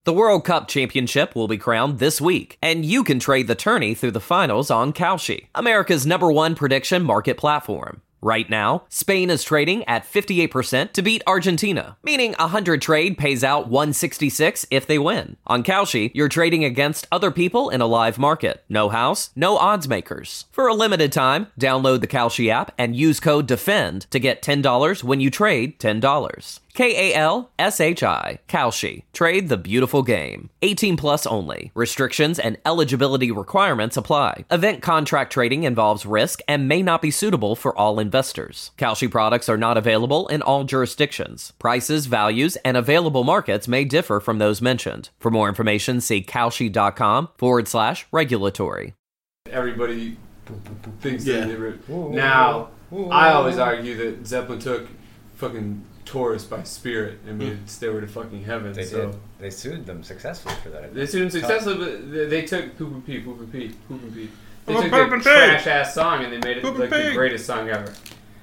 The World Cup Championship will be crowned this week, and you can trade the tourney through the finals on Kalshi, America's #1 prediction market platform. Right now, Spain is trading at 58% to beat Argentina, meaning 100 trade pays out 166 if they win. On Kalshi, you're trading against other people in a live market. No house, no odds makers. For a limited time, download the Kalshi app and use code DEFEND to get $10 when you trade $10. Kalshi. Kalshi. Trade the beautiful game. 18 plus only. Restrictions and eligibility requirements apply. Event contract trading involves risk and may not be suitable for all investors. Kalshi products are not available in all jurisdictions. Prices, values, and available markets may differ from those mentioned. For more information, see kalshi.com/regulatory. Everybody thinks that they were. Now, I always argue that Zeppelin took fucking Taurus by Spirit and made it stairway to fucking heaven. They did. They sued them successfully for that. They sued them successfully, but they took Poop and Pee. They took the trash ass song and they made it like the greatest song ever.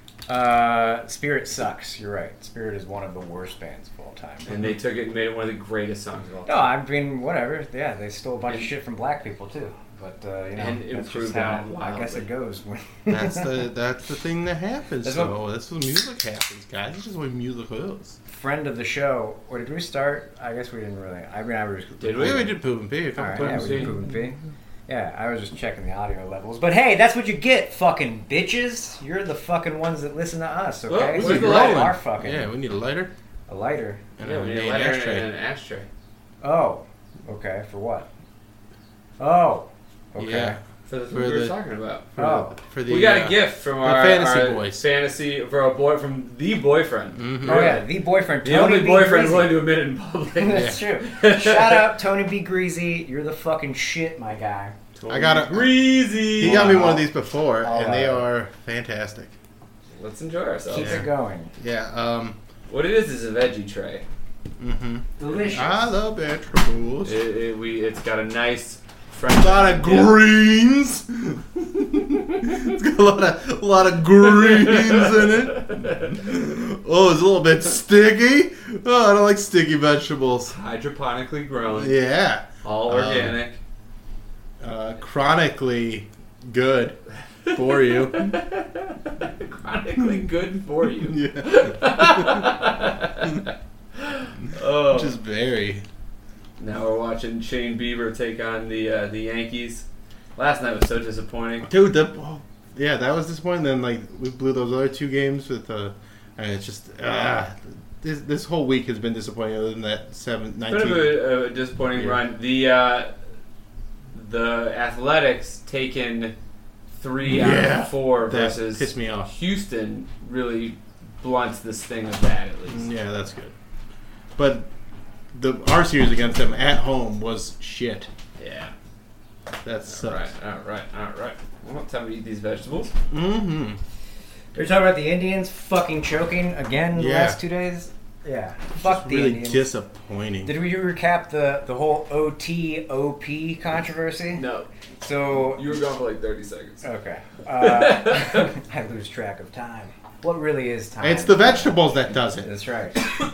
Spirit sucks. You're right. Spirit is one of the worst bands of all time. And they took it and made it one of the greatest songs of all time. No, I mean whatever. Yeah, they stole a bunch of shit from black people too. But and improved on. I guess it goes. That's the thing that happens. That's what music happens, guys. It's just the way music goes. Friend of the show. Or did we start? I guess we didn't really. Did we? We did Poop and Pee. All right, yeah, we did Poop and Pee. Yeah, I was just checking the audio levels. But hey, that's what you get, fucking bitches. You're the fucking ones that listen to us, okay? Where's the lighter? Our fucking. Yeah, we need a lighter. A lighter. And we need a lighter and an ashtray. Oh, okay. For what? Oh, okay. Yeah. For what we were talking about. We got a gift from our fantasy boys. Fantasy for our boy from the boyfriend. Mm-hmm. Oh yeah, the boyfriend. The only boyfriend willing to admit it in public. That's true. Shout out Tony B. Greasy. You're the fucking shit, my guy. I got a Greasy. He got me one of these before, and they are fantastic. Let's enjoy ourselves. Keep it going. Yeah. What it is a veggie tray. Mm-hmm. Delicious. I love vegetables. It's got a nice. A lot of greens. It's got a lot of greens in it. Oh, it's a little bit sticky. Oh, I don't like sticky vegetables. Hydroponically grown. Yeah. All organic. Chronically good for you. Chronically good for you. Yeah. Oh. Just very. Now we're watching Shane Bieber take on the Yankees. Last night was so disappointing. Dude, that was disappointing. Then we blew those other two games with and it's just this whole week has been disappointing. Other than that 19. Bit of a disappointing run. The Athletics taken 3 out of 4 versus pissed me off. Houston really blunts this thing of that at least. Yeah, that's good. But our series against them at home was shit. Yeah. That sucks. All right. Well, time to eat these vegetables. Mm-hmm. You're talking about the Indians fucking choking again the last 2 days? Yeah. Fuck the really Indians. Disappointing. Did we recap the whole OT-OP controversy? No. So You were gone for like 30 seconds. Okay. I lose track of time. What really is time? It's the vegetables that does it. That's right.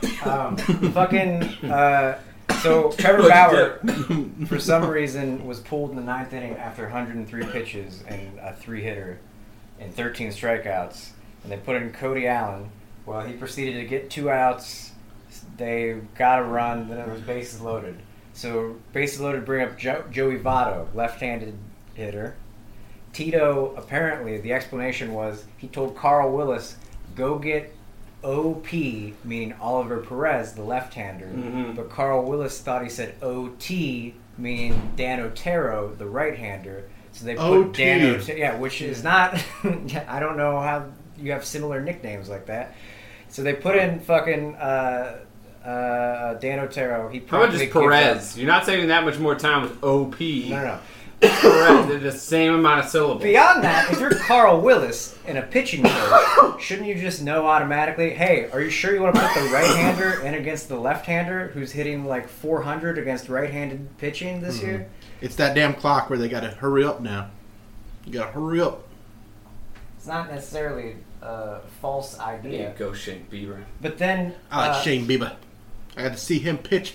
So Trevor Bauer, for some reason, was pulled in the 9th inning after 103 pitches and a 3-hitter and 13 strikeouts. And they put in Cody Allen. Well, he proceeded to get 2 outs. They got a run. Then it was bases loaded. So bases loaded bring up Joey Votto, left-handed hitter. Tito, apparently, the explanation was he told Carl Willis, go get OP, meaning Oliver Perez, the left-hander. Mm-hmm. But Carl Willis thought he said OT, meaning Dan Otero, the right-hander. So they put Dan Otero, which is not, I don't know how you have similar nicknames like that. So they put in fucking Dan Otero. How about just Perez? You're not saving that much more time with OP. No. Perez did the same amount of syllables. Beyond that, if you're Carl Willis in a pitching coach, shouldn't you just know automatically, hey, are you sure you want to put the right-hander in against the left-hander who's hitting like 400 against right-handed pitching this year? It's that damn clock where they got to hurry up now. You got to hurry up. It's not necessarily a false idea. There you go, Shane Bieber. But then... I like Shane Bieber. I got to see him pitch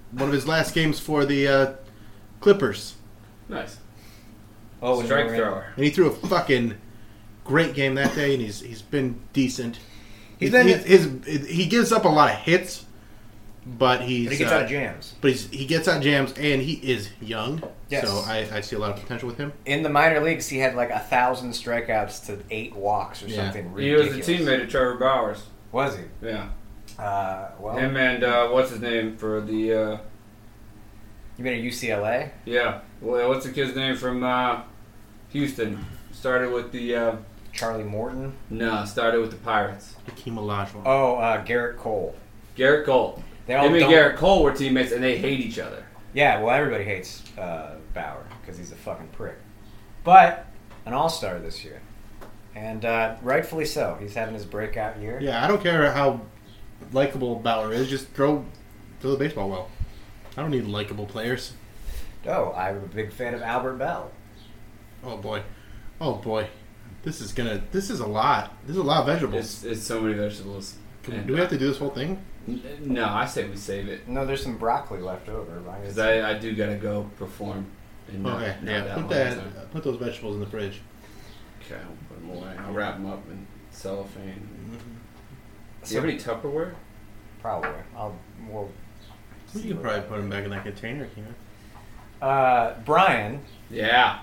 one of his last games for the Clippers. Nice. Oh, Strike thrower. And he threw a fucking great game that day, and he's been decent. He gives up a lot of hits, but he gets out of jams. But he gets out of jams, and he is young. Yes. So I see a lot of potential with him. In the minor leagues, he had like 1,000 strikeouts to 8 walks or something ridiculous. He was a teammate of Trevor Bowers. Was he? Yeah. Well, Him and what's his name for the? You mean at UCLA? Yeah. Well, what's the kid's name from Houston? Started with the. Charlie Morton? No, started with the Pirates. Hakeem Olajuwon. Oh, Garrett Cole. Garrett Cole. Him and Garrett Cole were teammates, and they hate each other. Yeah, well, everybody hates Bauer because he's a fucking prick. But an all-star this year. And rightfully so. He's having his breakout year. Yeah, I don't care how likable Bauer is. Just throw the baseball well. I don't need likable players. Oh, I'm a big fan of Albert Bell. Oh boy. This is a lot. This is a lot of vegetables. It's so many vegetables. Do we have to do this whole thing? No, I say we save it. No, there's some broccoli left over. Because I do gotta go perform. Okay, put those vegetables in the fridge. Okay, I'll put them away. I'll wrap them up in cellophane. Mm-hmm. Do you have any Tupperware? Probably. You can probably put them back in that container, can't you? Brian. Yeah.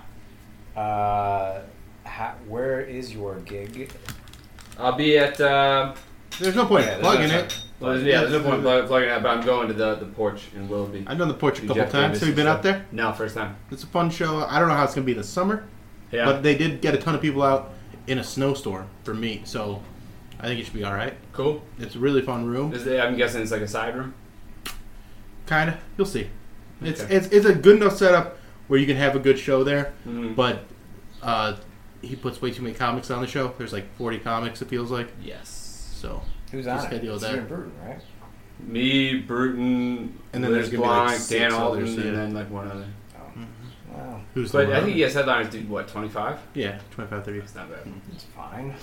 Where is your gig? I'll be at. There's no point plugging it. Well, there's no point plugging it, but I'm going to the porch in Willoughby. I've done the porch a couple times. Have you been out there? No, first time. It's a fun show. I don't know how it's going to be this summer, but they did get a ton of people out in a snowstorm for me, so I think it should be all right. Cool. It's a really fun room. I'm guessing it's like a side room? Kind of. You'll see. It's Okay. it's a good enough setup where you can have a good show there, but he puts way too many comics on the show. There's like 40 comics, it feels like. Yes. So who's on it? It's you and Bruton, right? Me, Bruton, and then there's Liz gonna Blanc, be like Dan Alton, others, and then like one other. Oh. Wow. But I think he has headliners do what, 25? Yeah, 25, 30. That's not bad. It's fine.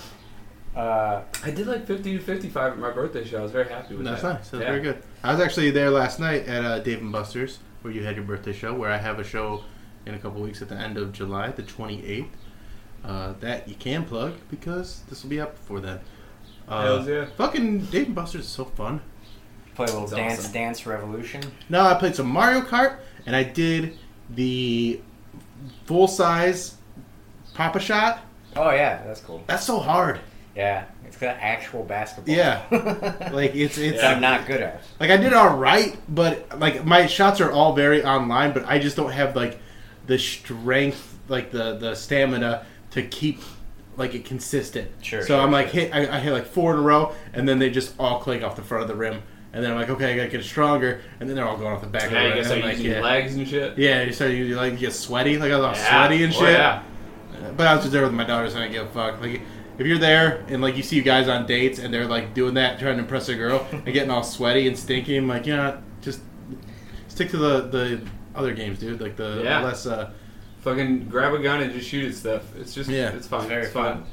I did like 50 to 55 at my birthday show. I was very happy with that. That's nice. That's very good. I was actually there last night at Dave & Buster's, where you had your birthday show, where I have a show in a couple weeks at the end of July, the 28th. That you can plug, because this will be up before then. Hells yeah. Fucking Dave & Buster's is so fun. Play a little That's Dance Revolution. No, I played some Mario Kart, and I did the full-size Pop-A-Shot. Oh, yeah, that's cool. That's so hard. Yeah, it's got actual basketball. Yeah. Like, it's that I'm not good at. Like, I did all right, but, like, my shots are all very online, but I just don't have, like, the strength, like, the stamina to keep, like, it consistent. So I'm like, I hit, like, 4 in a row, and then they just all click off the front of the rim. And then I'm like, okay, I gotta get stronger, and then they're all going off the back of the rim. Yeah, you start using legs and shit. Yeah, you start you like get sweaty, like I was all sweaty and shit. Yeah. But I was just there with my daughters, and I give a fuck. Like, if you're there and like you see guys on dates and they're like doing that, trying to impress a girl, and getting all sweaty and stinky, I'm like, just stick to the other games, dude. Like the less. Fucking grab a gun and just shoot at stuff. It's just it's fun. Very it's fun.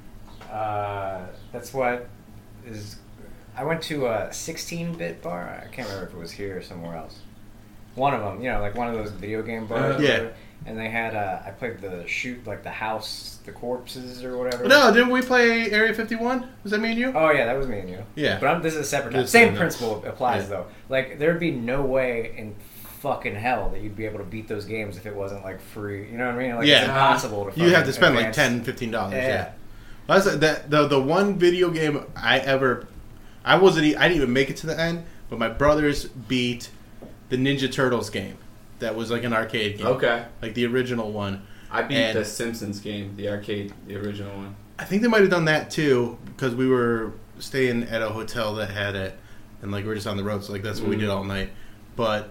That's what is. I went to a 16-bit bar. I can't remember if it was here or somewhere else. One of them, like one of those video game bars. Yeah. And they had, I played the house, the corpses or whatever. No, didn't we play Area 51? Was that me and you? Oh, yeah, that was me and you. Yeah. But this is a separate time. Same principle applies, though. Like, there'd be no way in fucking hell that you'd be able to beat those games if it wasn't, like, free. You know what I mean? Like, it's impossible to You have to spend, like, $10, $15. Yeah. Well, that's the one video game I didn't even make it to the end, but my brothers beat the Ninja Turtles game. That was like an arcade game. Okay. Like the original one. I beat the Simpsons game, the arcade, the original one. I think they might have done that too, because we were staying at a hotel that had it, and like we were just on the road, so like that's what we did all night. But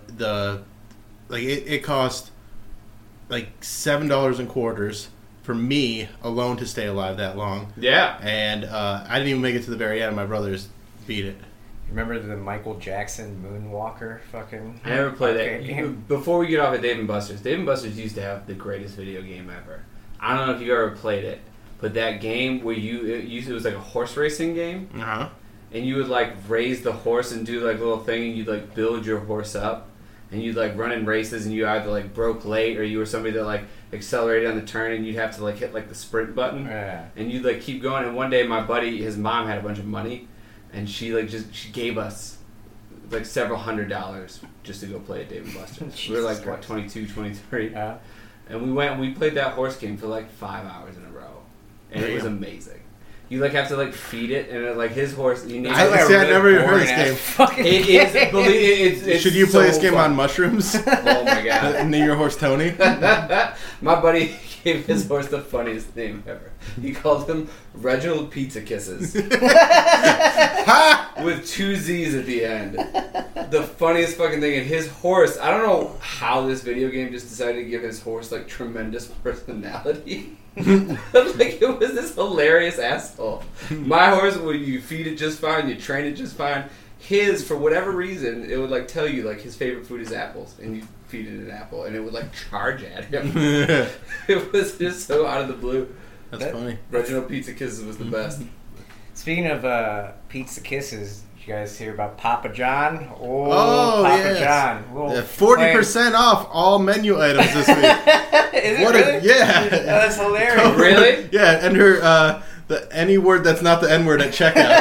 it cost like $7 in quarters for me alone to stay alive that long. Yeah. And I didn't even make it to the very end. My brothers beat it. Remember the Michael Jackson Moonwalker fucking... I never played that. Before we get off at Dave & Buster's, Dave & Buster's used to have the greatest video game ever. I don't know if you ever played it, but that game where it was like a horse racing game, and you would like raise the horse and do like a little thing, and you'd like build your horse up. and you'd like run in races, and you either like broke late or you were somebody that like accelerated on the turn, and you'd have to like hit like the sprint button, and you'd like keep going. And one day, my buddy, his mom had a bunch of money, and she gave us like several $100s just to go play at Dave & Buster's. We were like what, 22, 23, and we went and we played that horse game for like 5 hours in a row, and it was amazing. You like have to like feed it, and like his horse. You need I never even heard this game. It's should you so play this game fun. on mushrooms? Oh my god! Name your horse Tony. My buddy gave his horse the funniest name ever. He called him Reginald Pizza Kisses with 2 Z's at the end. The funniest fucking thing. And his horse, I don't know how this video game just decided to give his horse like tremendous personality. Like it was this hilarious asshole. My horse, when you feed it just fine, you train it just fine. His, for whatever reason, it would like tell you like his favorite food is apples, and you feed it an apple, and it would like charge at him. It was just so out of the blue. That's funny. Reginald Pizza Kisses was the best. Speaking of Pizza Kisses, did you guys hear about Papa John? Oh, Papa yes. John. 40% off all menu items this week. Is it really? Yeah. Oh, that's hilarious. Really? Yeah, enter any word that's not the N word at checkout.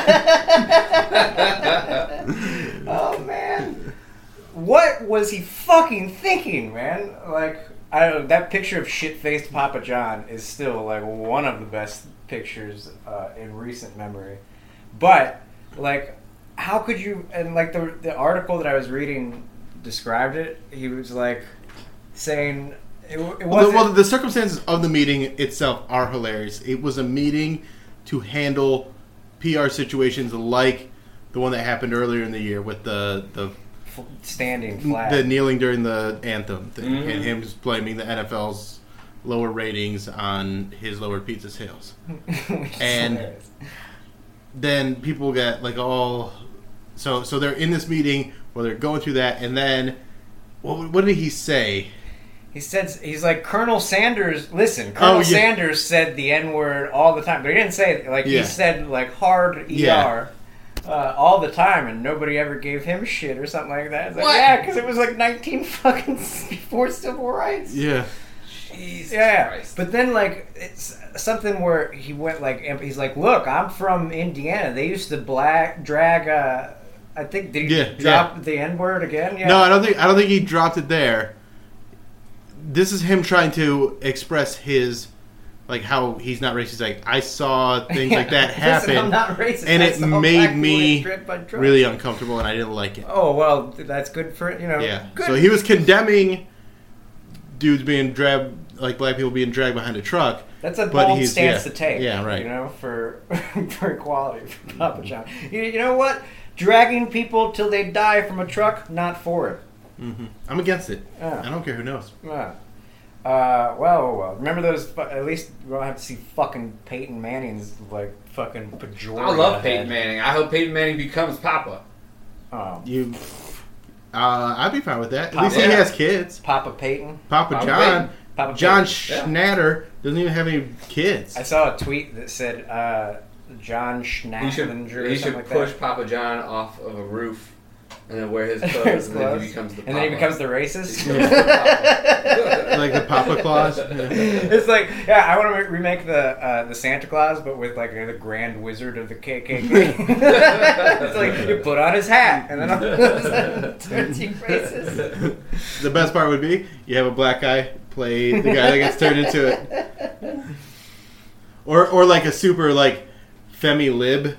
Oh man, what was he fucking thinking, man? Like, I don't know, that picture of shit-faced Papa John is still like one of the best pictures in recent memory. But like, how could you? And like the article that I was reading described it. He was like saying it wasn't. Well, the circumstances of the meeting itself are hilarious. It was a meeting to handle PR situations like the one that happened earlier in the year with the standing flag, the kneeling during the anthem thing, and him just blaming the NFL's lower ratings on his lower pizza sales. And hilarious. Then people get like all so they're in this meeting where they're going through that, and then what did he say? He said, he's like, Colonel Sanders, listen, Colonel Sanders said the N-word all the time. But he didn't say it. Like, he said, like, hard ER all the time, and nobody ever gave him shit or something like that. It's like, yeah, because it was like 19 fucking before civil rights. Yeah. Jesus Christ. But then, like, it's something where he went, like, he's like, look, I'm from Indiana. They used to drag, I think, did he drop the N-word again? Yeah. No, I don't think he dropped it there. This is him trying to express his, like, how he's not racist. Like, I saw things like that happen. Listen, I'm not racist. And it made me really uncomfortable, and I didn't like it. Oh, well, that's good for, Yeah. Good. So he was condemning dudes being dragged, like black people being dragged behind a truck. That's a bold stance to take. Yeah, right. For equality for Papa John. You know what? Dragging people till they die from a truck, not for it. Mm-hmm. I'm against it. I don't care who knows. Well. Remember those? At least we don't have to see fucking Peyton Manning's like fucking pejorative. I love Peyton Manning. I hope Peyton Manning becomes Papa. I'd be fine with that. At least he has kids. Papa Peyton. Papa John. John Schnatter doesn't even have any kids. I saw a tweet that said John Schnatter. He should push Papa John off of a roof. And then wear his clothes, and then he becomes the Papa. And then he becomes the racist? Like the Papa Claus? It's like, I want to remake the Santa Claus, but with like the Grand Wizard of the KKK. It's like, you put on his hat, and then all of a sudden turns you racist. The best part would be, you have a black guy play the guy that gets turned into it. Or like a super, like, femi lib.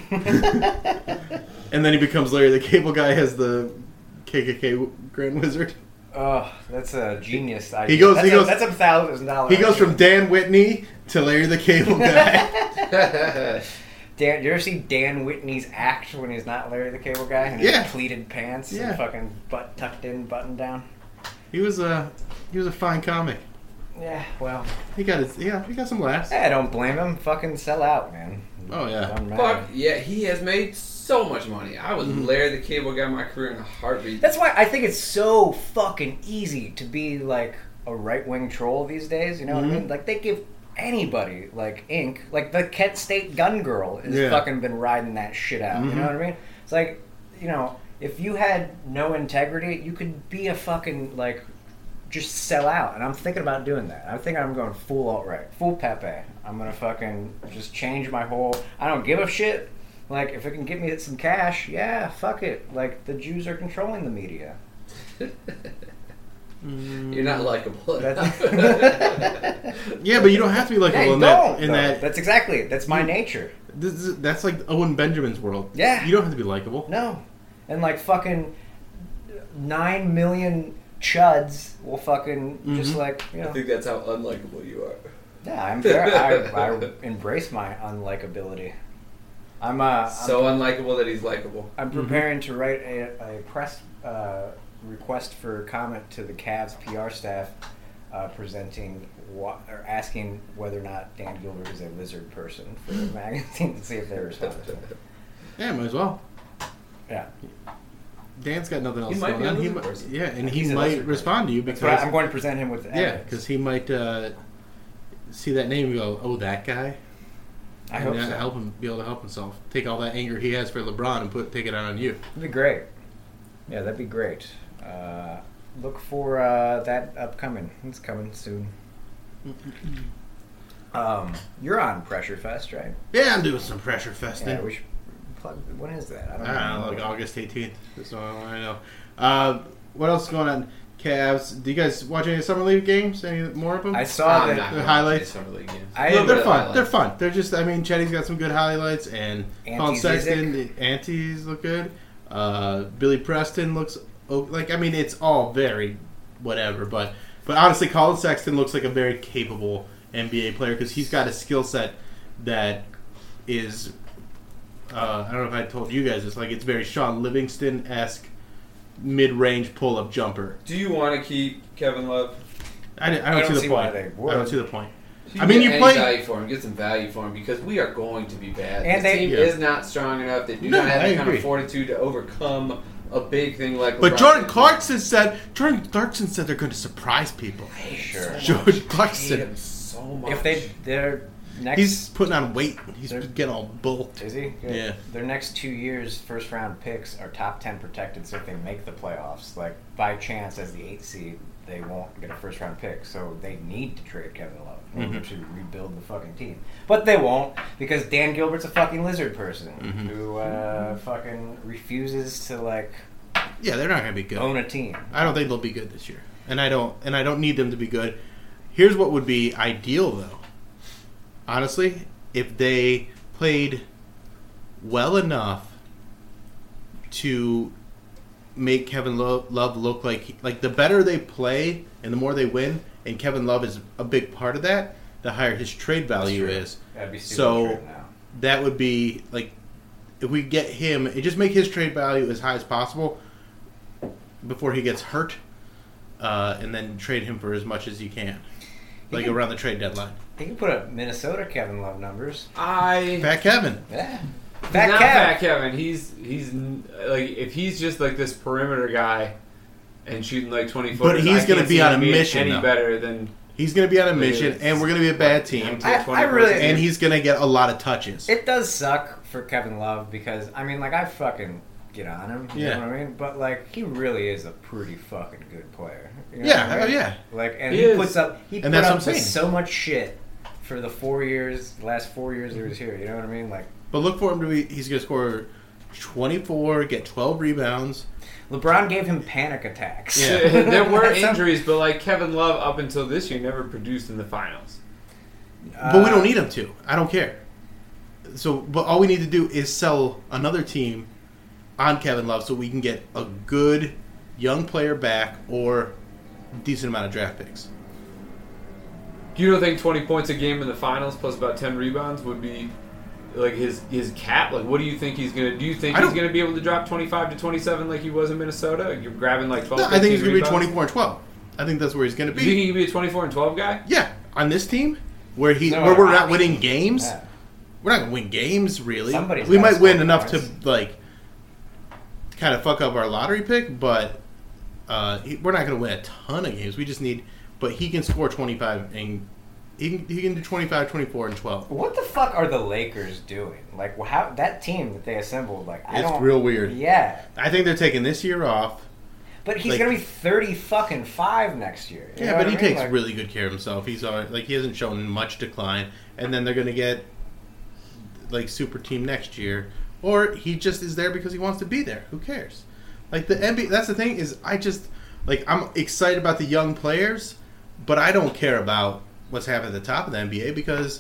And then he becomes Larry the Cable Guy as the KKK Grand Wizard. Oh, that's a genius idea. He goes. That's $1,000. He goes from Dan Whitney to Larry the Cable Guy. Dan, you ever see Dan Whitney's act when he's not Larry the Cable Guy and his pleated pants and fucking butt tucked in, button down? He was a fine comic. Yeah, well, he got some laughs. I don't blame him. Fucking sell out, man. Oh yeah. Fuck yeah, he has made so much money. I was Larry the Cable Guy my career in a heartbeat. That's why I think it's so fucking easy to be like a right-wing troll these days. You know what I mean? Like they give anybody like ink. Like the Kent State gun girl has fucking been riding that shit out. You know what I mean? It's like, if you had no integrity, you could be a fucking, like, just sell out. And I'm thinking about doing that. I think I'm going full alt-right, full Pepe. I'm going to fucking just change my whole... I don't give a shit. Like, if it can get me some cash, yeah, fuck it. Like, the Jews are controlling the media. You're not likable. Yeah, but you don't have to be likable That's exactly it. That's my nature. That's like Owen Benjamin's world. Yeah. You don't have to be likable. No. And like fucking 9 million chuds will fucking just like, you know. I think that's how unlikable you are. Yeah, I'm very, I embrace my unlikability. I'm so unlikable that he's likable. I'm preparing to write a press request for comment to the Cavs PR staff, presenting or asking whether or not Dan Gilbert is a lizard person for the magazine to see if they respond. Yeah, might as well. Yeah. Dan's got nothing else He might going be a on. lizard person. Yeah, and he might respond to you because I'm going to present him with evidence. because he might see that name and go, "Oh, that guy." I hope so. Help him be able to help himself. Take all that anger he has for LeBron and take it out on you. That'd be great. Yeah, that'd be great. Look for that upcoming. It's coming soon. You're on Pressure Fest, right? Yeah, I'm doing some Pressure Festing. Yeah, we should plug. When is that? I don't know. Like August 18th. That's all I know. What else is going on? Cavs. Do you guys watch any Summer League games? Any more of them? I saw the highlights. Summer League games. They're fun. They're fun. They're just. I mean, Chetty's got some good highlights, and Colin Ante Sexton. The Antes look good. Billy Preston looks like. I mean, it's all very whatever, but honestly, Colin Sexton looks like a very capable NBA player because he's got a skill set that is. I don't know if I told you guys this. Like, it's very Sean Livingston-esque mid-range pull-up jumper. Do you want to keep Kevin Love? I don't see the point. I don't see the point. I mean, you play value for him. Get some value for him because we are going to be bad. And this team is not strong enough. They do not have the kind of fortitude to overcome a big thing like. But Jordan Clarkson said they're going to surprise people. Sure. Jordan Clarkson. I hate him so much. If they're next, he's putting on weight. He's getting all built. Is he? Good. Yeah. Their next 2 years, first round picks are top 10 protected. So if they make the playoffs, like by chance as the 8th seed, they won't get a first round pick. So they need to trade Kevin Love in order to rebuild the fucking team. But they won't because Dan Gilbert's a fucking lizard person who fucking refuses to like. Yeah, they're not going to be good. Own a team. I don't think they'll be good this year, and I don't need them to be good. Here's what would be ideal, though. Honestly, if they played well enough to make Kevin Love look like the better they play and the more they win, and Kevin Love is a big part of that, the higher his trade value is. That'd be so that would be like if we get him, it just make his trade value as high as possible before he gets hurt, and then trade him for as much as you can, around the trade deadline. You can put up Minnesota Kevin Love numbers. Fat Kevin. Yeah. Fat Kevin. He's like if he's just like this perimeter guy and shooting like 20 footers. But he's going to be on a mission. Any better than he's going to be on a mission, and we're going to be a bad team. And he's going to get a lot of touches. It does suck for Kevin Love because I mean, like I fucking get on him. You know what I mean? But like he really is a pretty fucking good player. You know what I mean? Yeah. Like and he put up with so much shit for the last 4 years he was here. You know what I mean? Like. But look for him to be. He's going to score 24, get 12 rebounds. LeBron gave him panic attacks. Yeah. There were injuries, but like Kevin Love up until this year never produced in the finals. But we don't need him to. I don't care. So, but all we need to do is sell another team on Kevin Love so we can get a good young player back or decent amount of draft picks. You don't think 20 points a game in the finals plus about 10 rebounds would be like his cap? Like, what do you think he's gonna? Do you think he's gonna be able to drop 25 to 27 like he was in Minnesota? You're grabbing like 12. No, I think he's gonna be 24 and 12. I think that's where he's gonna be. You think he can be a 24 and 12 guy? Yeah, on this team where we're not winning games. Yeah. We're not gonna win games really. We might win enough to like kind of fuck up our lottery pick, but we're not gonna win a ton of games. We just need. But he can score 25 and He can do 25, 24, and 12. What the fuck are the Lakers doing? Like, how that team that they assembled? Like, It's real weird. Yeah, I think they're taking this year off. but he's Like- gonna be 35 next year. You know Yeah, but what he I mean? takes Like, really good care of himself. He's he hasn't shown much decline, and then they're gonna get like super team next year, or he just is there because he wants to be there. Who cares? Like the NBA, that's the thing is I'm excited about the young players, but I don't care about what's happening at the top of the NBA because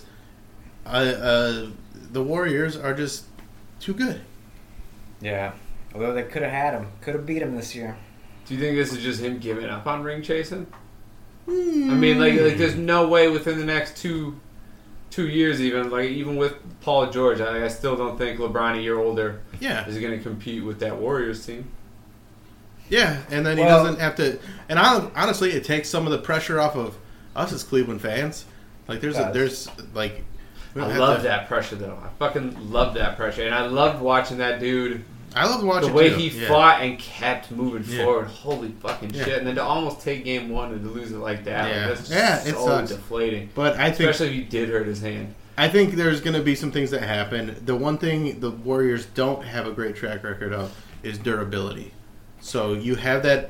the Warriors are just too good. Yeah, although they could have had him, could have beat him this year. Do you think this is just him giving up on ring chasing? I mean, like there's no way within the next two years, even with Paul George, I still don't think LeBron, a year older, is going to compete with that Warriors team. Yeah, and then he doesn't have to. And honestly, it takes some of the pressure off of us as Cleveland fans. Like we I don't love have that pressure, though. I fucking love that pressure, and I loved watching that dude. I love watching the way too. he fought and kept moving forward. Holy fucking shit! And then to almost take game one and to lose it like that, that's it so sucks. deflating. But I think, especially if he did hurt his hand. I think there's going to be some things that happen. The one thing the Warriors don't have a great track record of is durability. So you have that.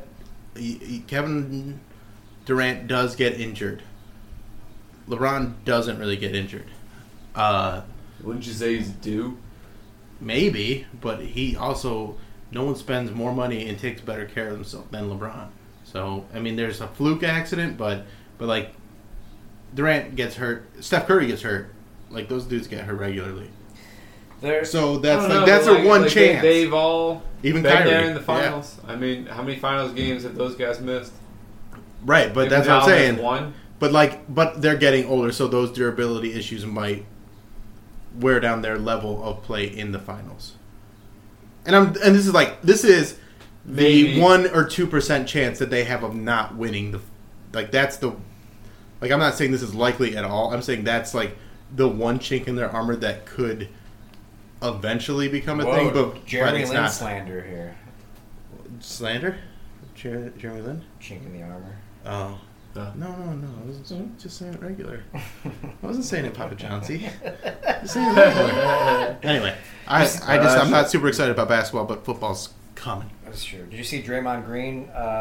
Kevin Durant does get injured. LeBron doesn't really get injured. Wouldn't you say he's due? Maybe, but he also, no one spends more money and takes better care of themselves than LeBron. So, I mean, there's a fluke accident, but like, Durant gets hurt, Steph Curry gets hurt. Like, those dudes get hurt regularly. So that's their one chance. They've all even been Kyrie there in the finals. Yeah. I mean, how many finals games have those guys missed? Right, but that's what I'm saying. One. But they're getting older, so those durability issues might wear down their level of play in the finals. And this is Maybe. the 1 or 2% chance that they have of not winning I'm not saying this is likely at all. I'm saying that's like the one chink in their armor that could eventually become a thing. But Jeremy it's Lin not. slander here. Slander? Jeremy Lin? Chink in the armor. Oh. No. I was just saying it regular. I wasn't saying it Papa Johnsy. Just saying it regular. Anyway, I'm not super excited about basketball, but football's coming. That's true. Did you see Draymond Green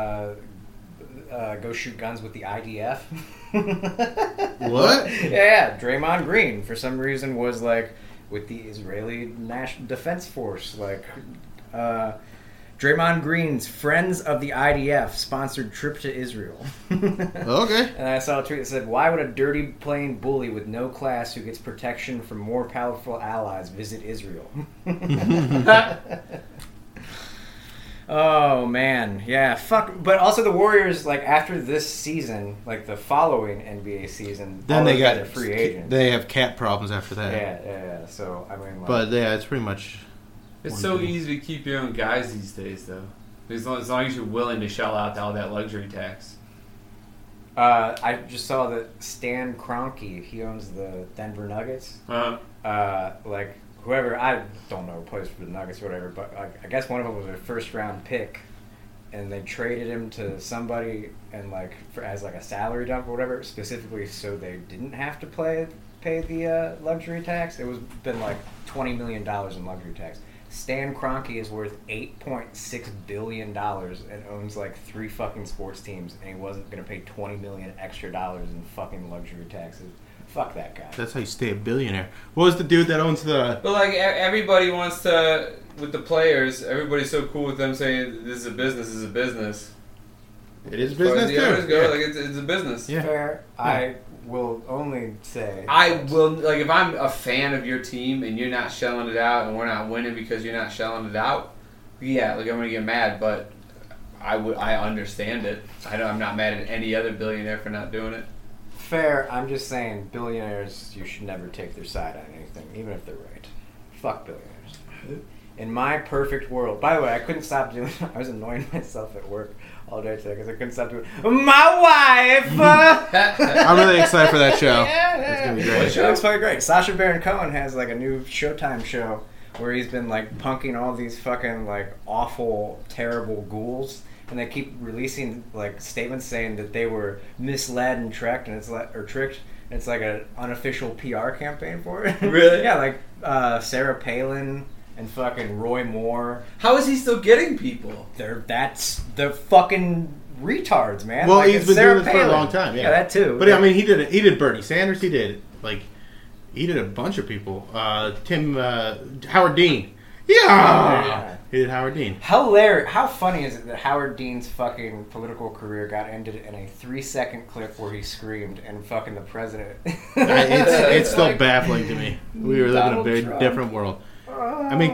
go shoot guns with the IDF? What? Yeah, Draymond Green for some reason was like with the Israeli National Defense Force, Draymond Green's Friends of the IDF sponsored trip to Israel. Okay. And I saw a tweet that said, "Why would a dirty playing bully with no class who gets protection from more powerful allies visit Israel?" Oh man, yeah, fuck. But also the Warriors, like after this season, like the following NBA season, Then they got their free agents. They have cap problems after that. Yeah. So I mean, But yeah, it's pretty much. It's so easy to keep your own guys these days, though. As long as you're willing to shell out all that luxury tax. I just saw that Stan Kroenke, he owns the Denver Nuggets. Like whoever, I don't know who plays for the Nuggets or whatever, but I guess one of them was a first round pick, and they traded him to somebody and as a salary dump or whatever, specifically so they didn't have to pay the luxury tax. It was been like $20 million in luxury tax. Stan Kroenke is worth $8.6 billion and owns like 3 fucking sports teams, and he wasn't going to pay $20 million extra in fucking luxury taxes. Fuck that guy. That's how you stay a billionaire. What was the dude that owns the... But like everybody wants to, with the players, everybody's so cool with them saying this is a business. It is business, as the others go, like it's a business. Yeah. Fair. Yeah. I will only say... if I'm a fan of your team and you're not shelling it out and we're not winning because you're not shelling it out, yeah, like I'm going to get mad, but I understand it. I'm not mad at any other billionaire for not doing it. Fair. I'm just saying, billionaires, you should never take their side on anything, even if they're right. Fuck billionaires. In my perfect world... By the way, I couldn't stop doing... I was annoying myself at work all day today because I couldn't stop doing... My wife! I'm really excited for that show. Yeah. It's going to be great. It looks quite great. Sacha Baron Cohen has like a new Showtime show where he's been like punking all these fucking like awful, terrible ghouls. and they keep releasing like statements saying that they were misled and tricked, and it's tricked. And it's like an unofficial PR campaign for it. Really? Yeah, like Sarah Palin and fucking Roy Moore. How is he still getting people? That's the fucking retards, man. Well, like, he's it's been Sarah doing this for a Palin. long time. Yeah, that too. But I mean, he did Bernie Sanders. He did a bunch of people. Howard Dean. Yeah. He did Howard Dean. Hilarious. How funny is it that Howard Dean's fucking political career got ended in a 3-second clip where he screamed and fucking the president. It's still baffling to me. We were living in a Donald very Trump. different world. I mean,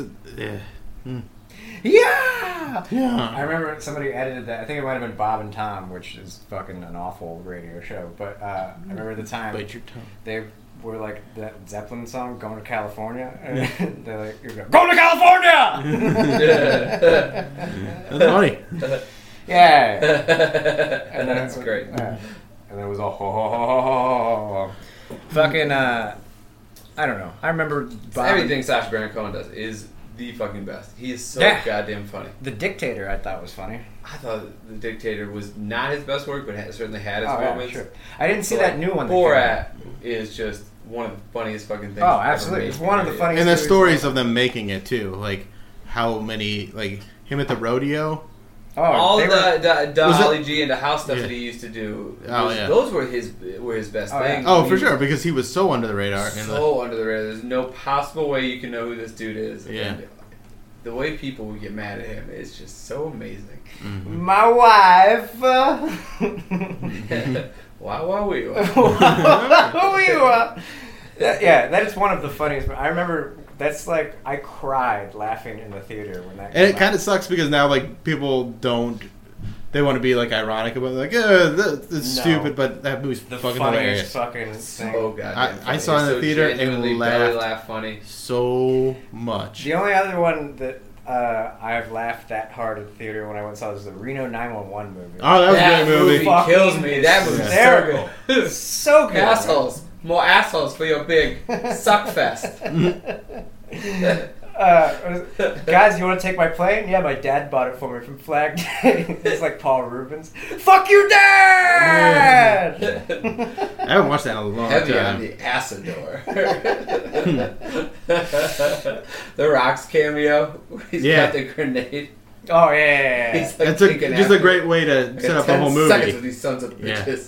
Yeah! Yeah. I remember somebody edited that. I think it might have been Bob and Tom, which is fucking an awful radio show. But I remember the time Bite your tongue. they were like that Zeppelin song, "Going to California." And they're like, "You're going to California!" That's funny. Yeah. And then That's great. And then it was all ho ho ho ho ho ho. Fucking I don't know. I remember Bob Everything Sacha Baron Cohen does is the fucking best. He is so Yeah. goddamn funny. The Dictator. I thought was funny. I thought The Dictator was not his best work, but certainly had its Oh yeah, moments. sure. I didn't see But, that new one. that Borat is just one of the funniest fucking things. Oh, ever absolutely. made. It's one of the funniest. And the movies stories ever. of them making it too, like how many, like him at the rodeo. Oh, All they the were- Was it- Ollie G and the house stuff Yeah. that he used to do, Oh, yeah. those were his best Oh, yeah. things. Oh, He for was sure, because he was so under the radar. so under the radar. There's no possible way you can know who this dude is. Yeah. And the way people would get mad at him is just so amazing. My wife. Wow, we Yeah, that is one of the funniest. I remember that's like I cried laughing in the theater when that. And it came kind out. of sucks because now like people don't. They want to be like ironic about it, like, that's No. stupid, but that movie's the fucking funniest hilarious. fucking thing. So goddamn I funny. saw it in It's the so theater and genuinely belly laughed. laugh funny. So much. The only other one that I have laughed that hard at the theater when I went and saw was the Reno 911 movie. Oh, that was That a great movie. Fucking kills me. That movie's hysterical. so good. So good. Assholes. More assholes for your big suck fest. Guys, you want to take my plane? Yeah, my dad bought it for me from Flag Day. It's like Paul Rubens. Fuck you, Dad! I haven't watched that in a long Heavy on time. the Asador. The Rock's cameo. Where he's Yeah. got the grenade. Oh, yeah. He's like That's taking just a after- great way to set up the 10 whole seconds with movie. these sons of Yeah. bitches.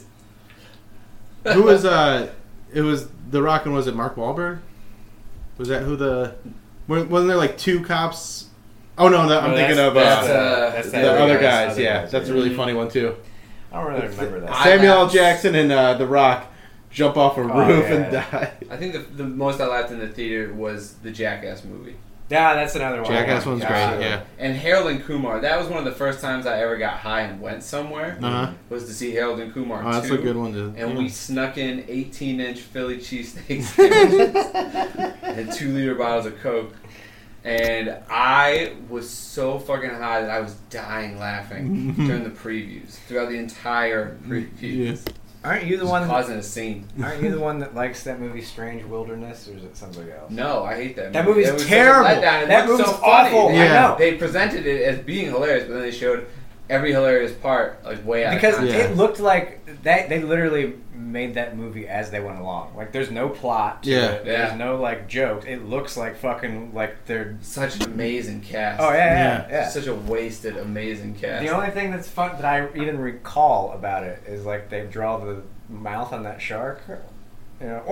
Who was it was The Rock and was it Mark Wahlberg? Was that who the? Wasn't there like two cops? Oh no, I'm thinking of that's, that's the that other guys, guys. Yeah, that's a really funny one too. I don't really remember that. Samuel L. laughed. Jackson and The Rock jump off a roof and die. I think the most I laughed in the theater was the Jackass movie. Yeah, that's another one. Jackass one's great. Yeah. And Harold and Kumar. That was one of the first times I ever got high and went somewhere. Uh-huh. Was to see Harold and Kumar. Oh, that's 2. a good one to. And yeah. we snuck in 18-inch Philly cheesesteak sandwiches and 2-liter bottles of Coke. And I was so fucking high that I was dying laughing during the previews, throughout the entire previews. Aren't you the Just one? causing a scene. Aren't you the one that likes that movie Strange Wilderness, or is it somebody else? No, I hate that movie. That movie's It was such a terrible. letdown. It That looked movie's so funny. awful. They, I know. They presented it as being hilarious, but then they showed every hilarious part like way out Because of context. it looked like they literally made that movie as they went along. Like, there's no plot to Yeah. it. Yeah. There's no, like, jokes. It looks like fucking, like, they're... Such an amazing cast. Oh, yeah. Such a wasted, amazing cast. The only thing that's fun that I even recall about it is, like, they draw the mouth on that shark. You know,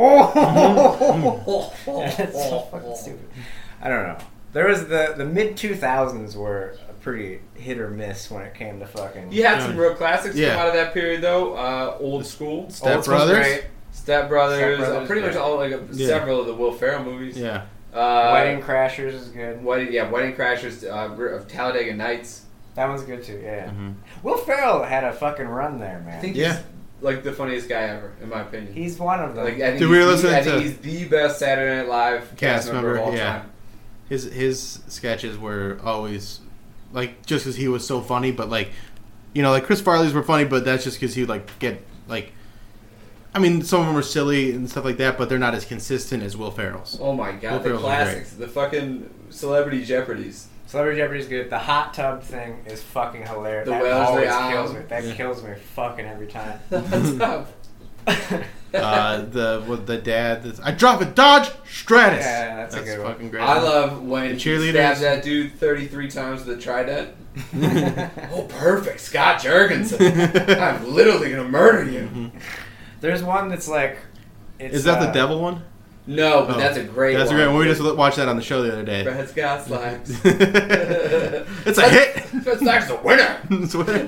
oh! It's so fucking stupid. I don't know. There was the mid-2000s were a pretty hit or miss when it came to fucking... You had some real classics Yeah. come out of that period, though. Old School, Step Old School's Brothers. great. Step Brothers, Step Brothers, pretty much yeah. all Yeah. several of the Will Ferrell movies. Yeah. Wedding Wedding Crashers is good. Wedding Crashers, of Talladega Nights. That one's good too, yeah. Mm-hmm. Will Ferrell had a fucking run there, man. I think Yeah. he's like the funniest guy ever, in my opinion. He's one of them. Like, I think Did we he's listen the, I to- think he's the best Saturday Night Live cast member of all yeah. time. His sketches were always like just because he was so funny, but like like Chris Farley's were funny, but that's just because he would like get like. I mean, some of them are silly and stuff like that, but they're not as consistent as Will Ferrell's. Oh my Will god, the Ferrell's classics, the fucking Celebrity Jeopardies. Celebrity Jeopardy's good. The hot tub thing is fucking hilarious. The That whales, always they kills me. That kills me fucking every time. The dad. I drop a Dodge Stratus. Yeah, that's a good one. Fucking great. I love when he cheerleaders. stabs that dude 33 times with a trident. Oh, perfect. Scott Jurgensen. I'm literally going to murder you. There's one that's like... Is that the devil one? No, but that's a great That's one. a great one. We just watched that on the show the other day. Brad Scott slacks. It's a hit. Brad Slack's a winner. It's a winner.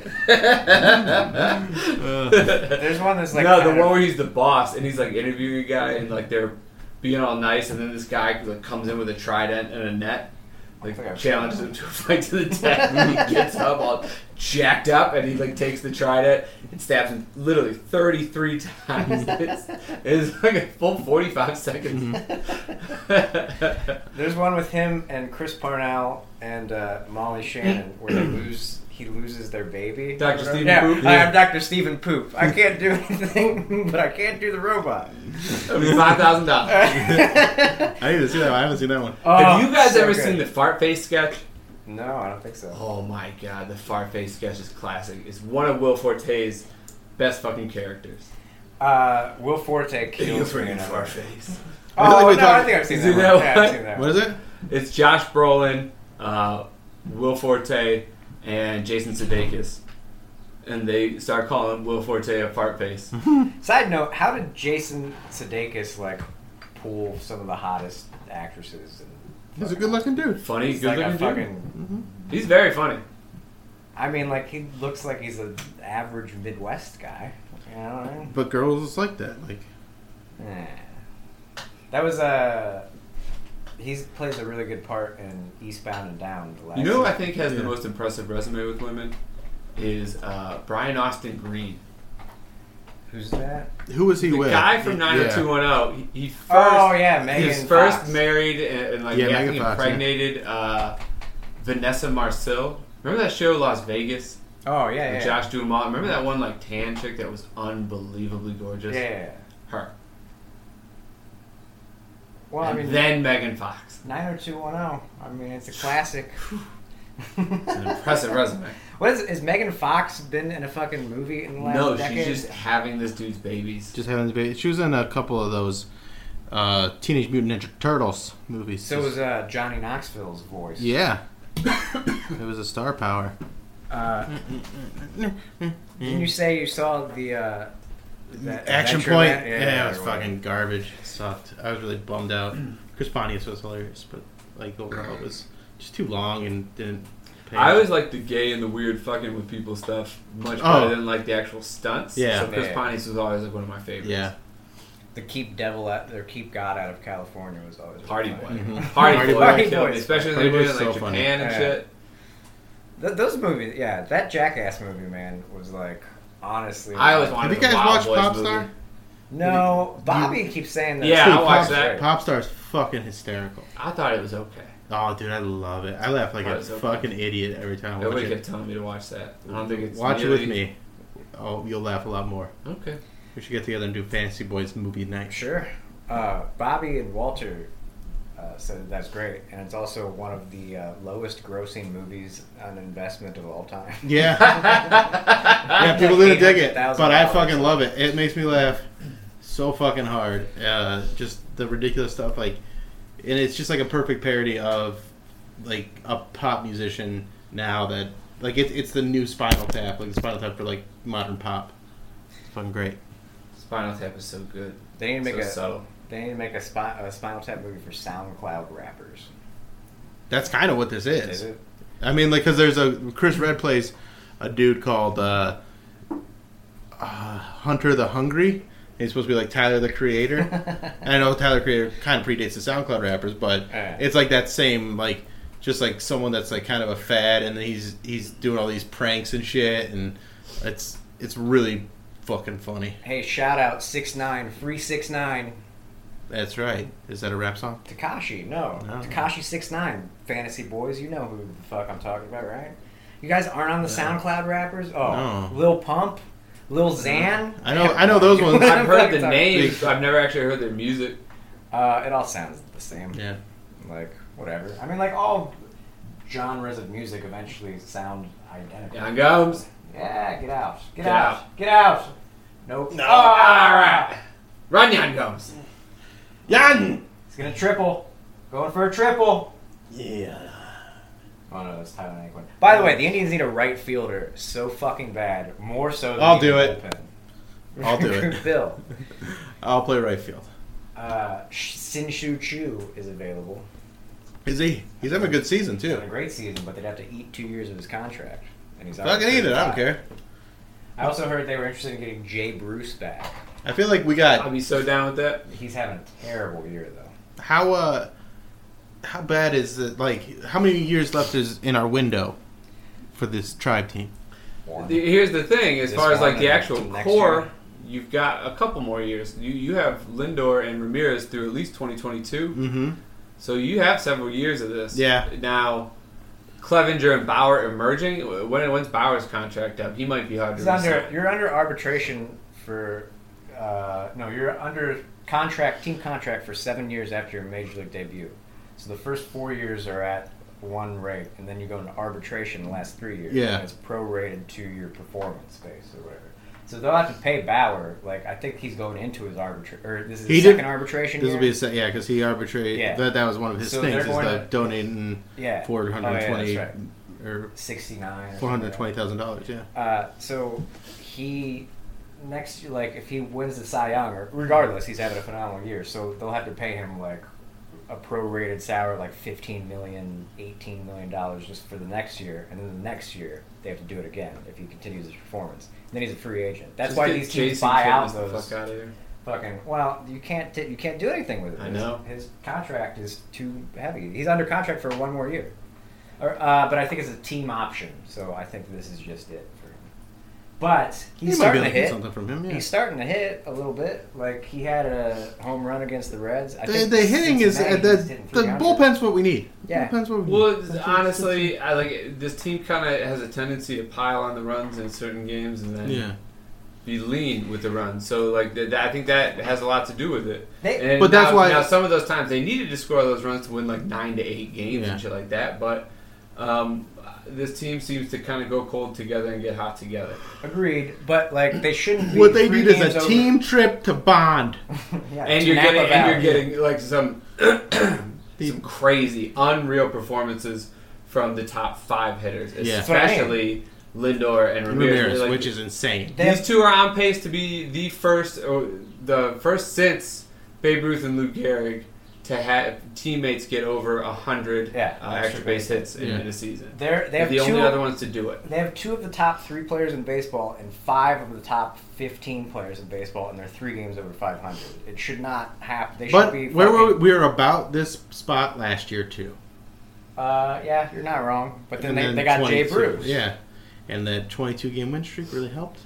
There's one that's like... No, the kind of- one where he's the boss and he's like interviewing a guy and like they're being all nice and then this guy like comes in with a trident and a net. Like challenges him to a fight to the death and he gets up all jacked up and he like takes the trident and stabs him literally 33 times. It's like a full 45 seconds. There's one with him and Chris Parnell and Molly Shannon where he loses their baby. Dr. Stephen Poop? Poop? I am Dr. Stephen Poop. I can't do anything, but I can't do the robot. It'll be $5,000. I need to see that one. I haven't seen that one. Have you guys so ever good. seen the fart face sketch? No, I don't think so. Oh my god, the fart face sketch is classic. It's one of Will Forte's best fucking characters. Will Forte kills me in fart it. face. Oh, we no, talked- I think I've seen Is it that one. that Yeah, one? I've seen that What one. is it? It's Josh Brolin, Will Forte, and Jason Sudeikis. And they start calling Will Forte a fart face. Side note, how did Jason Sudeikis like pull some of the hottest actresses? He's a good-looking dude. Funny, He's good like a looking dude. fucking... He's very funny. I mean, like, he looks like he's an average Midwest guy. You know what I mean? But girls like that. Like, That was he plays a really good part in Eastbound and Down. The last You know who I season. think has the Yeah. most impressive resume with women? Is Brian Austin Green. Who's that? who was he The with? guy from Yeah. 90210. He first... Oh yeah, Megan He was first Fox. married and like Yeah, I Megan think Fox, impregnated Vanessa Marcel. Remember that show Las Vegas? Oh yeah, With yeah. Josh Duhamel. Remember that one like tan chick that was unbelievably gorgeous? Yeah. Her. Well, I And mean, then Megan Fox. 90210. I mean, it's a classic. It's an impressive resume. What is Megan Fox been in a fucking movie in the last No, decade? she's just having this dude's babies. Just having the baby. She was in a couple of those Teenage Mutant Ninja Turtles movies. So was Johnny Knoxville's voice. Yeah. It was a star power. Didn't you say you saw the that Action Adventure Point. Man? Yeah, it was or whatever. fucking garbage. It sucked. I was really bummed out. Chris Pontius was hilarious, but like overall it was just too long and didn't pay. I always like the gay and the weird fucking with people stuff much Oh. better than like the actual stunts. Yeah. So Chris Yeah. Pontius was always like one of my favorites. Yeah. The keep God out of California was always Party really Boy. funny. Mhm. Party Boy. Party killed me, Boy's especially when Party they were Boy's doing like so funny. Japan and Yeah. shit. Those movies, yeah, that Jackass movie, man, was like honestly. I always like- wanted Have you the guys Wild watched Boys Popstar? movie. No, Bobby keeps saying that. Yeah, too. I watched that. Popstar's fucking hysterical. I thought it was okay. Oh, dude, I love it. I laugh like Oh, a it's okay. fucking idiot every time I watch Nobody it. kept telling me to watch that. I don't think it's Watch it nearly- with me. Oh, you'll laugh a lot more. Okay. We should get together and do Fantasy Boys movie night. Sure. Bobby and Walter said that's great, and it's also one of the lowest grossing movies on investment of all time. Yeah. Yeah, people didn't dig it, $800,000. but I fucking love it. It makes me laugh so fucking hard. Just the ridiculous stuff, like, and it's just like a perfect parody of like a pop musician now that like it's the new Spinal Tap, like the Spinal Tap for like modern pop. It's fucking great. Spinal Tap is so good. They need to make So subtle. They need to make a Spinal Tap movie for SoundCloud rappers. That's kind of what this is. Is it? I mean, like, because there's a Chris Red plays a dude called Hunter the Hungry. He's supposed to be like Tyler the Creator. And I know Tyler the Creator kind of predates the SoundCloud rappers, but Yeah. it's like that same like just like someone that's like kind of a fad, and he's doing all these pranks and shit, and it's really fucking funny. Hey, shout out 6ix9ine, free 6ix9ine. That's right. Is that a rap song? Tekashi, no. No. Tekashi 6ix9ine, Fantasy Boys. You know who the fuck I'm talking about, right? You guys aren't on the SoundCloud rappers? Oh, No. Lil Pump, Lil Xan. I know those ones. I've heard the Fucking names. I've never actually heard their music. It all sounds the same. Yeah. Like, whatever. I mean, like, all genres of music eventually sound identical. Young Gums. Yeah, get out. Get out. Get out. Nope. No. All right. Run, Young Gums. Jan! He's going to triple. Going for a triple. Yeah. Oh no, that's Tyler Naquin. By the way, the Indians need a right fielder so fucking bad. More so than I'll even do it. bullpen. I'll do it. Bill. I'll play right field. Sin-Shu Chu is available. Is he? He's having a good season, He's too. having a great season, but they'd have to eat 2 years of his contract. And he's Fucking eat it. I don't 35. care. I also heard they were interested in getting Jay Bruce back. I feel like we I'll got... be so down with that. He's having a terrible year, though. How bad is it? Like, how many years left is in our window for this Tribe team? Here's the thing, as This far as one like the and actual next core, year. you've got a couple more years. You have Lindor and Ramirez through at least 2022. Mm-hmm. So you have several years of this. Yeah. Now, Clevenger and Bauer emerging. When's Bauer's contract up? He might be hard to resign. You're under arbitration for... you're under team contract for 7 years after your major league debut. So the first 4 years are at one rate, and then you go into arbitration the last 3 years. Yeah. And it's prorated to your performance base or whatever. So they'll have to pay Bauer. Like, I think he's going into his arbitration, or this is his second arbitration This year. will be because he arbitrated. Yeah. That was one of his So things, they're is going the to- donating Yeah. $420 that's right. or 69 or $420,000. Yeah. So he next year, like if he wins the Cy Young, or regardless, he's having a phenomenal year. So they'll have to pay him like a prorated salary, like $15 million, $18 million just for the next year, and then the next year they have to do it again if he continues his performance. And then he's a free agent. That's Just why get these teams Jason buy out Kipnis the those fuck out of here. fucking. Well, you can't do anything with it. I know. His contract is too heavy. He's under contract for one more year. But I think it's a team option, so I think this is just it for him. But he's You might be starting to able to get hit. something from him. Yeah. He's starting to hit a little bit. Like he had a home run against the Reds. I The think hitting is Cincinnati, he's hitting the 300. bullpen's what we need. Yeah. Bullpen's what we Well, need. honestly, I like this team. Kind of has a tendency to pile on the runs in certain games and then Yeah. be lean with the runs. So, like, I think that has a lot to do with it. And But that's why- now some of those times they needed to score those runs to win like 9 to 8 games Yeah. and shit like that. But this team seems to kind of go cold together and get hot together. Agreed, but like they shouldn't. Be What they 3 need is games a over. team trip to Bond. Yeah, And to you're Napa Valley. getting like some crazy, unreal performances from the top 5 hitters, Yeah. especially Lindor and Ramirez. Like, which is insane. these two are on pace to be the first since Babe Ruth and Lou Gehrig to have teammates get over 100 extra base hits in a season. They have the only other ones to do it. They have 2 of the top 3 players in baseball and 5 of the top 15 players in baseball, and they're 3 games over 500. It should not happen. They should But be. where were we were about this spot last year too. Yeah, you're not wrong. But then And they got Jay 22. Bruce. Yeah, and the 22-game win streak really helped.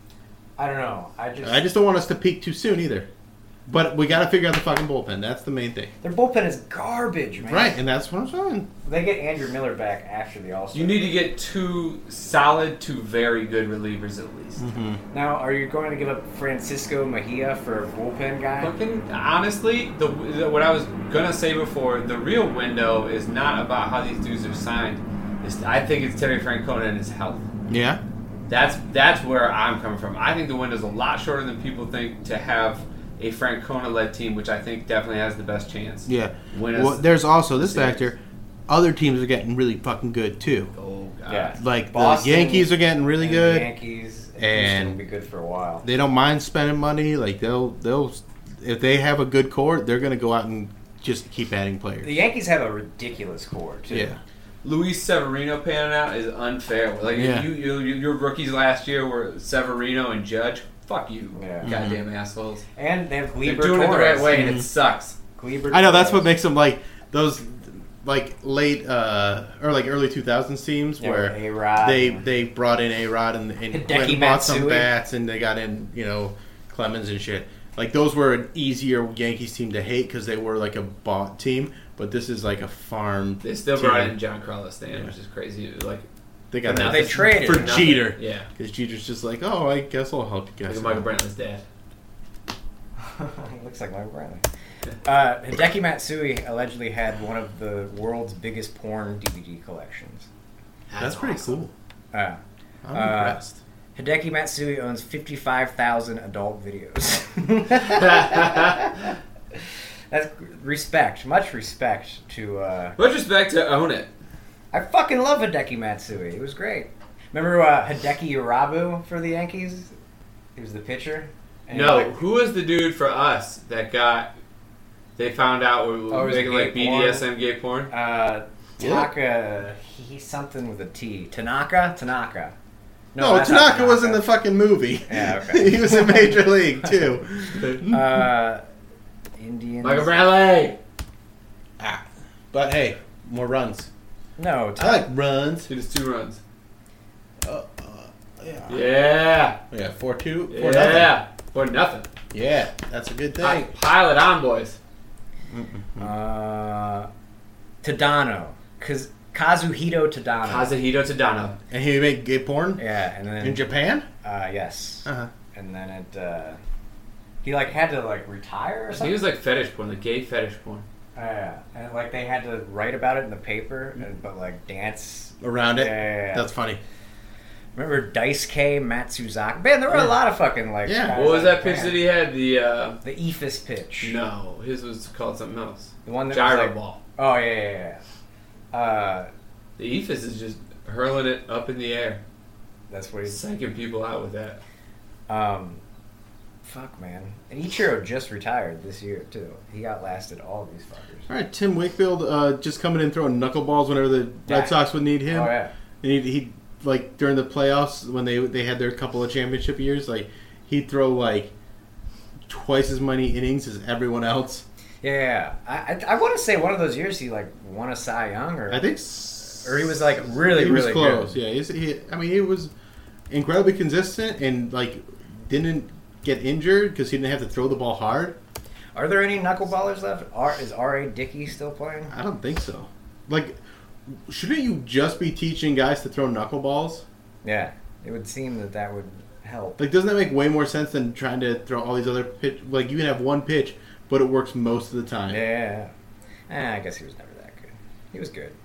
I don't know. I just don't want us to peak too soon either. But we got to figure out the fucking bullpen. That's the main thing. Their bullpen is garbage, man. Right, and that's what I'm saying. They get Andrew Miller back after the All-Star. You need to get 2 solid to very good relievers at least. Mm-hmm. Now, are you going to give up Francisco Mejia for a bullpen guy? Fucking honestly, what I was gonna say before, the real window is not about how these dudes are signed. I think it's Terry Francona and his health. Yeah. That's where I'm coming from. I think the window's a lot shorter than people think to have a Francona-led team, which I think definitely has the best chance. Yeah. Win Well, there's also this series. factor. Other teams are getting really fucking good too. Oh god. Yeah. Like Boston the Yankees are getting really and good. The Yankees And will be good for a while. They don't mind spending money. Like they'll if they have a good core, they're gonna go out and just keep adding players. The Yankees have a ridiculous core too. Yeah. Luis Severino panning out is unfair. Like Yeah. your rookies last year were Severino and Judge. Fuck you, Yeah. goddamn assholes. And they have They're Gleyber doing it the Torres. right way, and it sucks. Gleyber I know that's what Torres. makes them like those like late or like early 2000s teams Yeah, where A-Rod. they brought in A-Rod and Hideki went and bought some Matsui. bats and they got in Clemens and shit. Like those were an easier Yankees team to hate because they were like a bought team, but this is like a farm. They still team. brought in John Carlos-Stan, which is crazy. Like They got But that they traded for him. Jeter. Yeah. Because Jeter's just like, oh, I guess I'll help you guys. Like Michael Brandon's dad. He looks like Michael Brantley. Hideki Matsui allegedly had one of the world's biggest porn DVD collections. That's pretty awesome. cool. I'm impressed. Hideki Matsui owns 55,000 adult videos. That's respect. Much respect to... Much respect to own it. I fucking love Hideki Matsui. It was great. Remember Hideki Urabu for the Yankees? He was the pitcher. And No, who was the dude for us that got... They found out we were making like BDSM gay porn? Tanaka... He's something with a T. Tanaka? No, that's not Tanaka was in the fucking movie. Yeah, okay. He was in Major League, too. Indians. Michael Bradley! But hey, more runs. No, I like runs. He does 2 runs. Yeah. Yeah. Yeah, 4-2. Yeah. 4-0. Yeah, that's a good thing. Pile it on, boys. Tadano. Kazuhito Tadano. Kazuhito Tadano. And he made gay porn? Yeah, and then... In Japan? Yes. Uh-huh. And then it... he, had to, retire or something? He was, fetish porn, gay fetish porn. Yeah. And, they had to write about it in the paper, but, dance... Around it? Yeah. That's funny. Remember Daisuke Matsuzaki? Man, there were a lot of fucking, Yeah. What was that pitch that he had? The Ephus pitch. No, his was called something else. The one that Gyro was ball. Oh, yeah. The Ephus is just hurling it up in the air. That's what he's... Psyching people out with that. Fuck, man. And Ichiro just retired this year, too. He outlasted all of these fuckers. All right, Tim Wakefield just coming in throwing knuckleballs whenever the Red Sox would need him. Oh, yeah. And he during the playoffs when they had their couple of championship years, he'd throw twice as many innings as everyone else. Yeah. I want to say one of those years he won a Cy Young, or I think, or he was really he was really close. good. Yeah, he was incredibly consistent and didn't get injured because he didn't have to throw the ball hard. Are there any knuckleballers left? Is R.A. Dickey still playing? I don't think so. Shouldn't you just be teaching guys to throw knuckleballs? Yeah, it would seem that would help. Doesn't that make way more sense than trying to throw all these other pitch? You can have one pitch, but it works most of the time. Yeah. I guess he was never that good. He was good.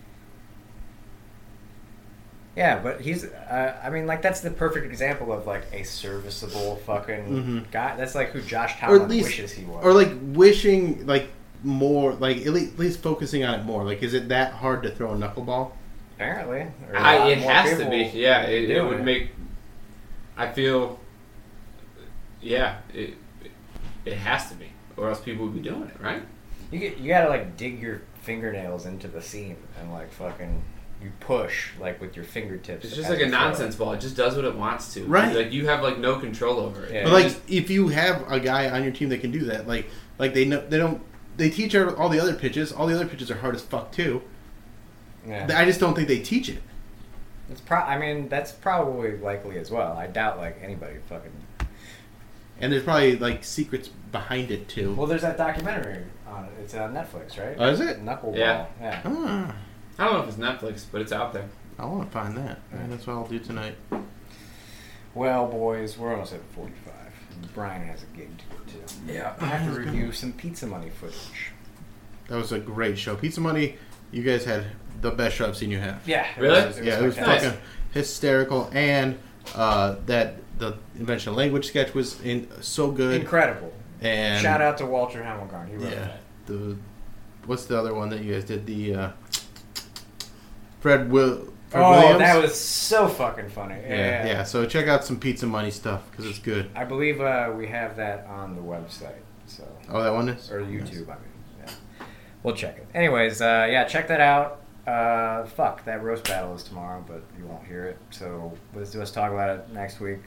Yeah, but he's, that's the perfect example of, a serviceable fucking guy. That's, who Josh Tomlin wishes he was. Or, wishing, more, at least focusing on it more. Is it that hard to throw a knuckleball? Apparently. It has to be. Yeah, it would make, I feel, yeah, it has to be. Or else people would be doing it, right? You gotta, dig your fingernails into the seam and, fucking... You push with your fingertips. It's just a nonsense ball. It just does what it wants to. Right. You have no control over it. Yeah. But if you have a guy on your team that can do that, they teach all the other pitches. All the other pitches are hard as fuck too. Yeah. I just don't think they teach it. That's probably likely as well. I doubt anybody fucking. And there's probably secrets behind it too. Well, there's that documentary on it. It's on Netflix, right? Oh, is it? Knuckleball. Yeah. Ah. I don't know if it's Netflix, but it's out there. I want to find that. And that's what I'll do tonight. Well, boys, we're almost at 45. Brian has a gig to go to. Yeah. I have to review some Pizza Money footage. That was a great show. Pizza Money, you guys had the best show I've seen you have. Yeah. Really? It was fantastic. fucking hysterical. And the Invention of Language sketch was so good. Incredible. And shout out to Walter Hamilgarn. He wrote that. What's the other one that you guys did? The Fred Williams. That was so fucking funny. Yeah. So check out some Pizza Money stuff because it's good. I believe we have that on the website. So. Oh, that one is? Or YouTube, Yeah. We'll check it. Anyways, check that out. That roast battle is tomorrow, but you won't hear it. So let's talk about it next week.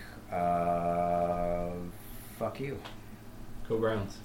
Fuck you. Go Browns.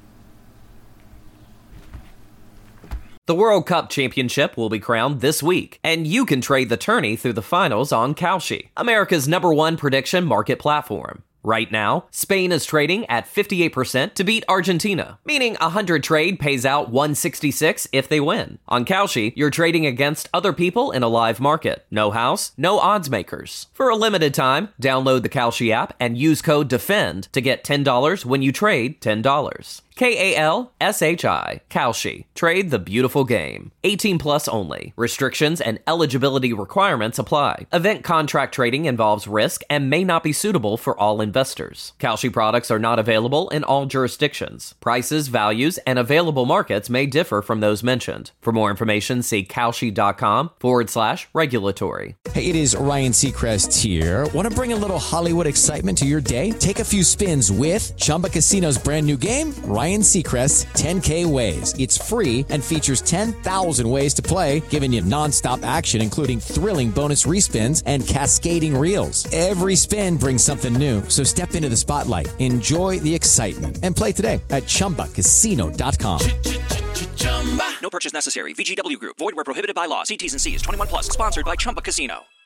The World Cup Championship will be crowned this week, and you can trade the tourney through the finals on Kalshi, America's #1 prediction market platform. Right now, Spain is trading at 58% to beat Argentina, meaning 100 trade pays out 166 if they win. On Kalshi, you're trading against other people in a live market. No house, no odds makers. For a limited time, download the Kalshi app and use code DEFEND to get $10 when you trade $10. Kalshi. Kalshi. Trade the beautiful game. 18 plus only. Restrictions and eligibility requirements apply. Event contract trading involves risk and may not be suitable for all investors. Kalshi products are not available in all jurisdictions. Prices, values, and available markets may differ from those mentioned. For more information, see Kalshi.com/regulatory. Hey, it is Ryan Seacrest here. Want to bring a little Hollywood excitement to your day? Take a few spins with Chumba Casino's brand new game, Ryan Seacrest's 10K Ways. It's free and features 10,000 ways to play, giving you nonstop action, including thrilling bonus respins and cascading reels. Every spin brings something new. So step into the spotlight, enjoy the excitement, and play today at ChumbaCasino.com. No purchase necessary. VGW Group. Void where prohibited by law. See T's and C's. 21 plus. Sponsored by Chumba Casino.